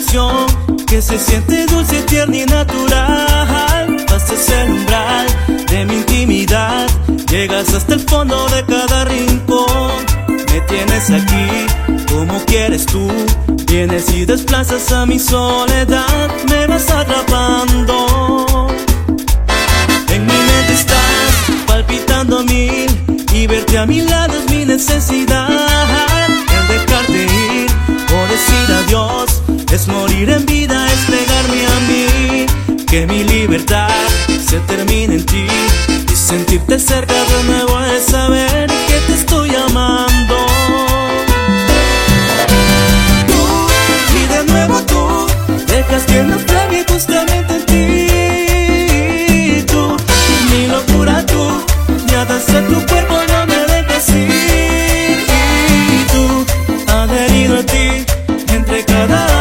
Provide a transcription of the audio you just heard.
conexión que se siente dulce, tierna y natural. Pasas el umbral de mi intimidad, llegas hasta el fondo de cada rincón. Me tienes aquí como quieres tú, vienes y desplazas a mi soledad, me vas atrapando. En mi mente estás palpitando a mil y verte a mi lado es mi necesidad. El dejarte ir o decir adiós es morir en vida, es pegarme a mí. Que mi libertad se termine en ti y sentirte cerca de nuevo es saber que te estoy amando. Tú, y de nuevo tú, dejas que naufrague justamente en ti. Tú, mi locura tú, me atas a tu cuerpo, no me dejes ir. Y tú, adherido a ti, entre cada